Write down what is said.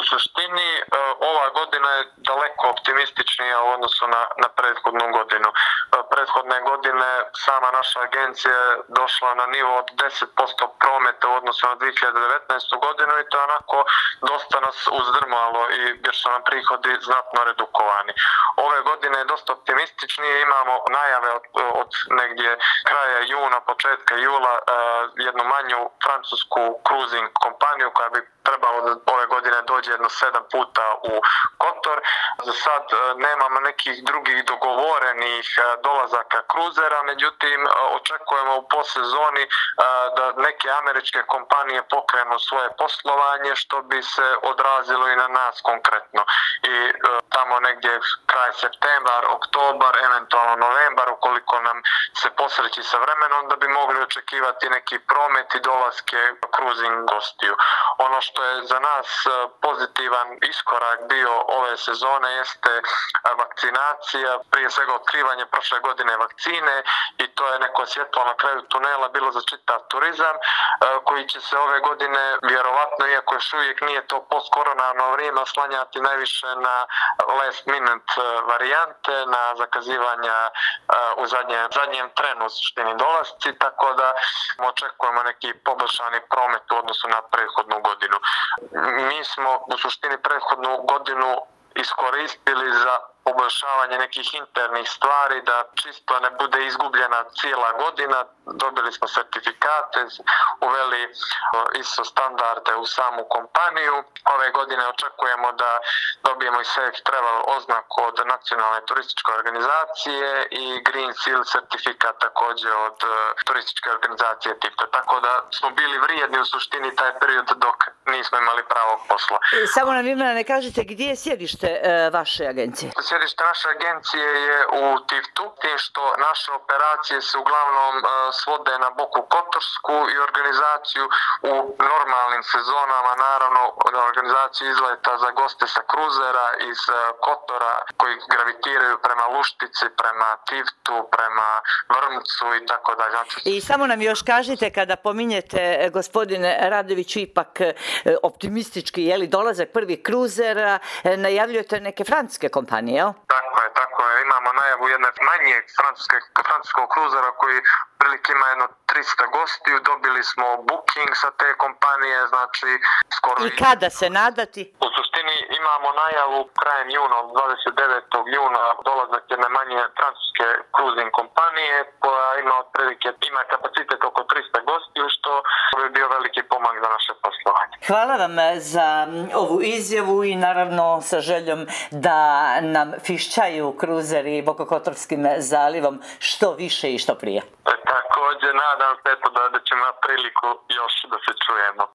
suštini ova godina je daleko optimističnija u odnosu na prethodnu godinu. Prethodne godine sama naša agencija je došla na nivo od 10% prometa u odnosu na 2019. godinu i to je onako dosta nas uzdrmalo jer su nam prihodi znatno redukovani. Ove godine je dosta optimističnije, imamo najave od negdje kraja juna, početka jula, jednu manju francusku cruising kompaniju koja bi trebalo da ove godine dođe jedno 7 puta u Kotor. Za sad nemamo nekih drugih dogovorenih dolazaka kruzera, međutim očekujemo u posezoni da neke američke kompanije pokrenu svoje poslovanje što bi se odrazilo i na nas konkretno. I tamo negdje kraj septembar, oktobar, eventualno novembar, ukoliko nam se posreći sa vremenom, da bi mogli očekivati neki promet i dolaske cruising gostiju. Ono što je za nas pozitivan iskorak bio ove sezone jeste vakcinacija, prije svega otkrivanje prošle godine vakcine i to je neko svjetlo na kraju tunela bilo za čitav turizam koji će se ove godine vjerovatno, iako još uvijek nije to post-koronarno vrijeme, oslanjati najviše na last minute varijante, na zakazivanja u zadnjem trenu u suštini dolasci, tako da očekujemo neki poboljšani promet u odnosu na prethodnu godinu. Mi smo u suštini prethodnu godinu iskoristili za poboljšavanje nekih internih stvari, da čisto ne bude izgubljena cijela godina. Dobili smo sertifikate, uveli ISO standarde u samu kompaniju. Ove godine očekujemo da dobijemo i Safe Travel oznaku od Nacionalne turističke organizacije i Green Seal certifikat također od turističke organizacije TIPTA. Tako da smo bili vrijedni u suštini taj period dok nismo imali pravog posla. Samo nam Ivana, ne kažete gdje je sjedište vaše agencije? Sjedište naše agencije je u TIFT-u, tim što naše operacije se uglavnom svode na Boku Kotorsku i organizaciju u normalnim sezonama, naravno organizaciju izleta za goste sa kruzera iz Kotora koji gravitiraju prema Luštici, prema TIFT-u, prema Vrmcu i tako dalje. Znači... I samo nam još kažite, kada pominjete, gospodine Radoviću, ipak optimistički, je li dolazak prvih kruzera, najavljujete neke francuske kompanije, jel? Tako je. Imamo najavu jedne manje francuskog kruzera koji prilike ima jedno 300 gostiju. Dobili smo booking sa te kompanije, znači skoro... I kada se nadati? U suštini imamo najavu krajem juna, 29. juna, dolazak jedne manje francuske cruising kompanije koja ima kapacitet oko 300 gostiju, što bi bio veliki pomak za naše poslovanje. Hvala vam za ovu izjavu i naravno sa željom da nam fišćaju kruzeri Bokokotorskim zalivom što više i što prije. Također nadam se da ćemo imati priliku još da se čujemo.